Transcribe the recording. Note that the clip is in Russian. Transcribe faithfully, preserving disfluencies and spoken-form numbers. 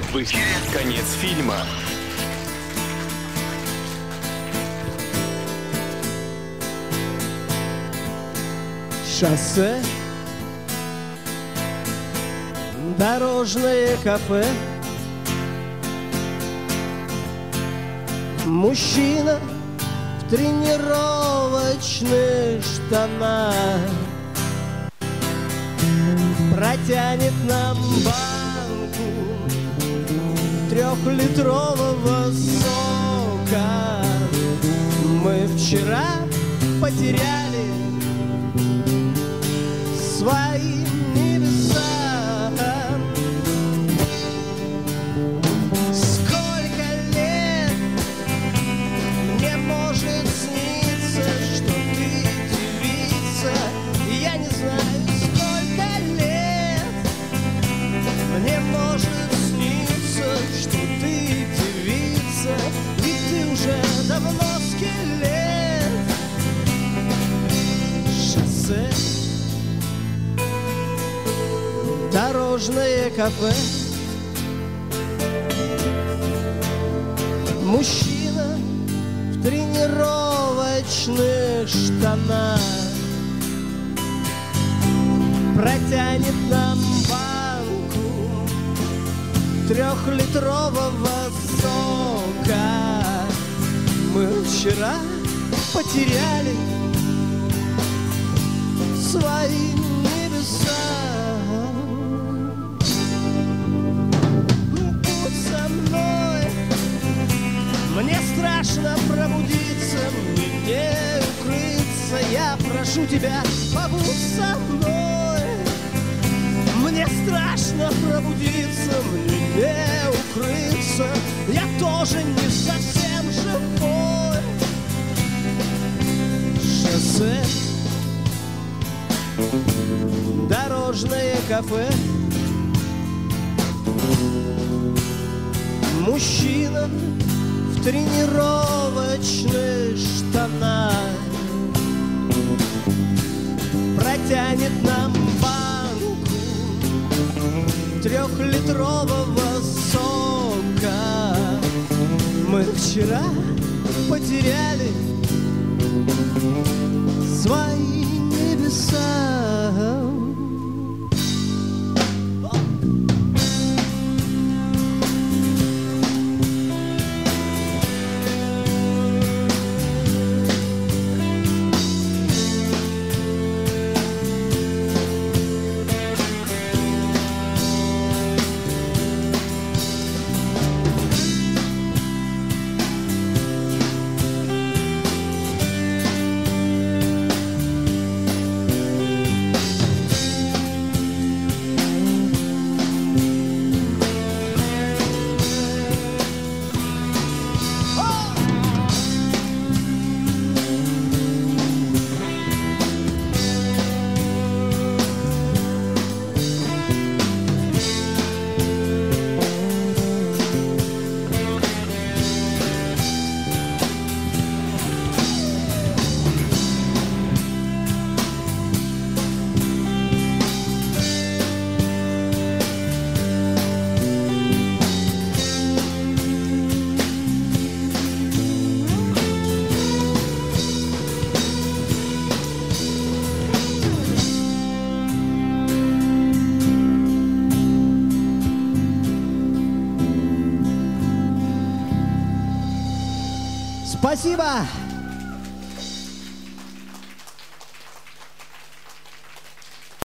В эфире конец фильма. Шоссе, дорожное кафе, мужчина в тренировочных штанах протянет нам банку трехлитрового сока. Мы вчера потеряли свои небеса. Сколько лет мне может сниться, что ты девица? Я не знаю, сколько лет мне может сниться, что ты девица, ведь ты уже давно скелет. Шоссе, дорожное кафе, мужчина в тренировочных штанах протянет нам банку трехлитрового сока. Мы вчера потеряли свои небеса. Мне страшно пробудиться, мне не укрыться. Я прошу тебя, побудь со мной. Мне страшно пробудиться, мне не укрыться. Я тоже не совсем живой. Шоссе, дорожное кафе, мужчина в тренировочных штанах протянет нам банку трехлитрового сока. Мы вчера потеряли свои небеса. Спасибо!